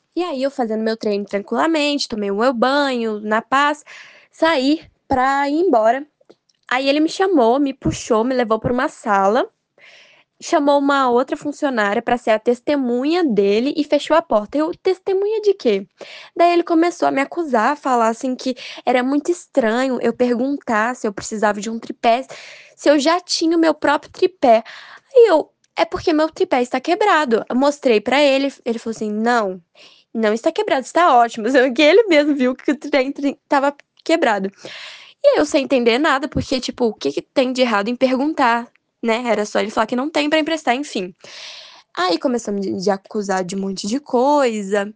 E aí eu fazendo meu treino tranquilamente, tomei o meu banho, na paz, saí pra ir embora. Aí ele me chamou, me puxou, me levou para uma sala, chamou uma outra funcionária para ser a testemunha dele e fechou a porta. Eu, testemunha de quê? Daí ele começou a me acusar, falar assim que era muito estranho eu perguntar se eu precisava de um tripé, se eu já tinha o meu próprio tripé. Aí eu, é porque meu tripé está quebrado. Eu mostrei para ele, ele falou assim: "Não, não está quebrado, está ótimo". Sendo que ele mesmo viu que o trem estava quebrado. E aí eu sem entender nada, porque, tipo, o que que tem de errado em perguntar, né? Era só ele falar que não tem pra emprestar, enfim. Aí começou a me acusar de um monte de coisa.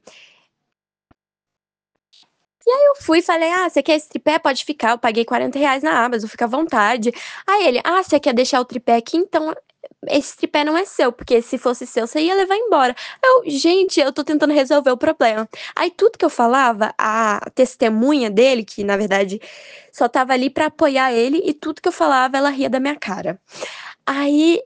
Eu fui e falei: "Ah, você quer esse tripé? Pode ficar. Eu paguei R$ 40 na Amazon, fica à vontade". Aí ele: "Ah, você quer deixar o tripé aqui? Então esse tripé não é seu, porque se fosse seu, você ia levar embora". Gente, eu tô tentando resolver o problema. Aí tudo que eu falava, a testemunha dele, que na verdade só tava ali pra apoiar ele, e tudo que eu falava, ela ria da minha cara. Aí,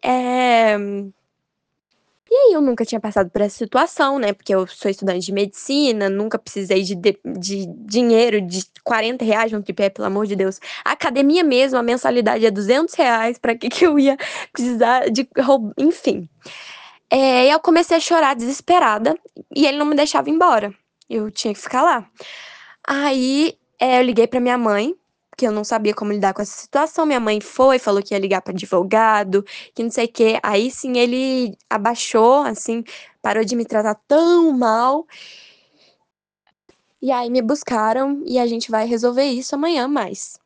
e aí eu nunca tinha passado por essa situação, né, porque eu sou estudante de medicina, nunca precisei de dinheiro de R$ 40 num tripé, pelo amor de Deus. A academia mesmo, a mensalidade é R$ 200, pra que eu ia precisar de enfim. E eu comecei a chorar desesperada, e ele não me deixava ir embora, eu tinha que ficar lá. Aí, eu liguei pra minha mãe, que eu não sabia como lidar com essa situação, minha mãe foi, falou que ia ligar para advogado, que não sei o quê. Aí sim ele abaixou, assim, parou de me tratar tão mal, e aí me buscaram e a gente vai resolver isso amanhã mais.